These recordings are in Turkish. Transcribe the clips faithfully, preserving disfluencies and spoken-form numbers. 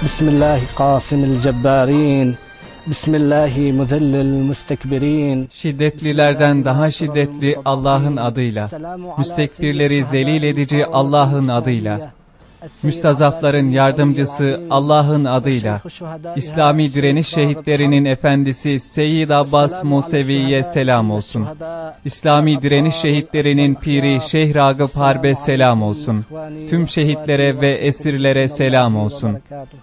Bismillahi qasimil cebbarin. Bismillahi muzellil müstekbirin. Şiddetlilerden daha şiddetli Allah'ın adıyla, müstekbirleri zelil edici Allah'ın adıyla, müstazafların yardımcısı Allah'ın adıyla, İslami direniş şehitlerinin efendisi Seyyid Abbas Musevi'ye selam olsun. İslami direniş şehitlerinin piri Şeyh Ragıp Harbe selam olsun. Tüm şehitlere ve esirlere selam olsun.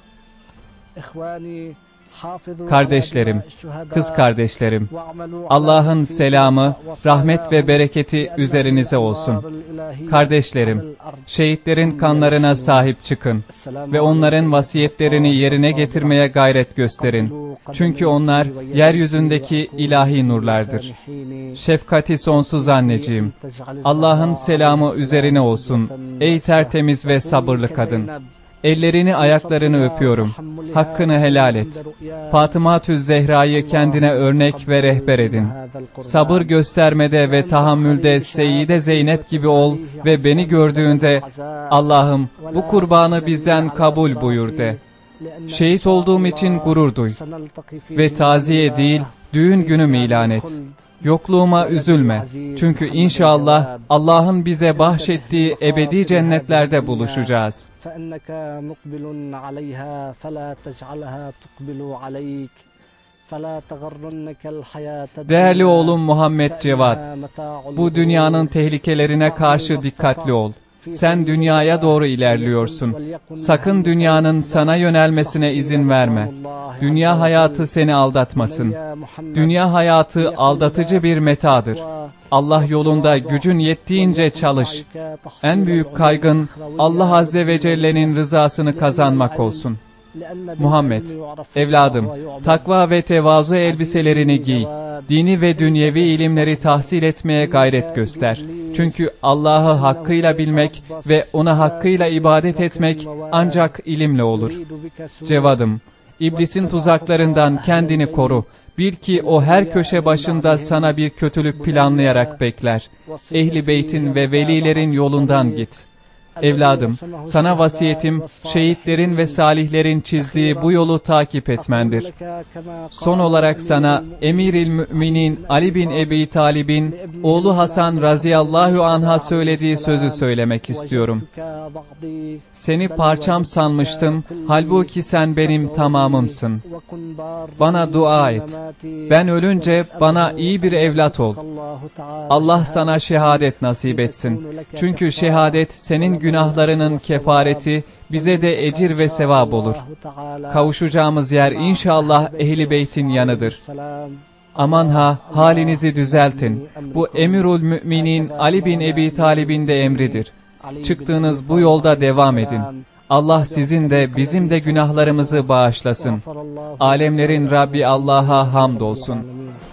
Kardeşlerim, kız kardeşlerim, Allah'ın selamı, rahmet ve bereketi üzerinize olsun. Kardeşlerim, şehitlerin kanlarına sahip çıkın ve onların vasiyetlerini yerine getirmeye gayret gösterin. Çünkü onlar yeryüzündeki ilahi nurlardır. Şefkati sonsuz anneciğim, Allah'ın selamı üzerine olsun, ey tertemiz ve sabırlı kadın. Ellerini ayaklarını öpüyorum. Hakkını helal et. Fatıma-tü Zehra'yı kendine örnek ve rehber edin. Sabır göstermede ve tahammülde Seyyide Zeynep gibi ol ve beni gördüğünde Allah'ım bu kurbanı bizden kabul buyur de. Şehit olduğum için gurur duy ve taziye değil düğün günüm ilan et. Yokluğuma üzülme. Çünkü inşallah Allah'ın bize bahşettiği ebedi cennetlerde buluşacağız. Değerli oğlum Muhammed Cevat, bu dünyanın tehlikelerine karşı dikkatli ol. Sen dünyaya doğru ilerliyorsun. Sakın dünyanın sana yönelmesine izin verme. Dünya hayatı seni aldatmasın. Dünya hayatı aldatıcı bir metadır. Allah yolunda gücün yettiğince çalış. En büyük kaygın Allah Azze ve Celle'nin rızasını kazanmak olsun. Muhammed, evladım, takva ve tevazu elbiselerini giy. Dini ve dünyevi ilimleri tahsil etmeye gayret göster. Çünkü Allah'ı hakkıyla bilmek ve ona hakkıyla ibadet etmek ancak ilimle olur. Cevadım, İblisin tuzaklarından kendini koru. Bil ki o her köşe başında sana bir kötülük planlayarak bekler. Ehli beytin ve velilerin yolundan git. Evladım, sana vasiyetim, şehitlerin ve salihlerin çizdiği bu yolu takip etmendir. Son olarak sana Emiril Müminin Ali bin Ebi Talib'in oğlu Hasan razıyallahu anh'a söylediği sözü söylemek istiyorum. Seni parçam sanmıştım, halbuki sen benim tamamımsın. Bana dua et. Ben ölünce bana iyi bir evlat ol. Allah sana şehadet nasip etsin. Çünkü şehadet senin günahlarının kefareti, bize de ecir ve sevap olur. Kavuşacağımız yer inşallah Ehl-i Beyt'in yanıdır. Aman ha, halinizi düzeltin. Bu Emirül Müminin Ali bin Ebi Talib'in de emridir. Çıktığınız bu yolda devam edin. Allah sizin de bizim de günahlarımızı bağışlasın. Alemlerin Rabbi Allah'a hamdolsun.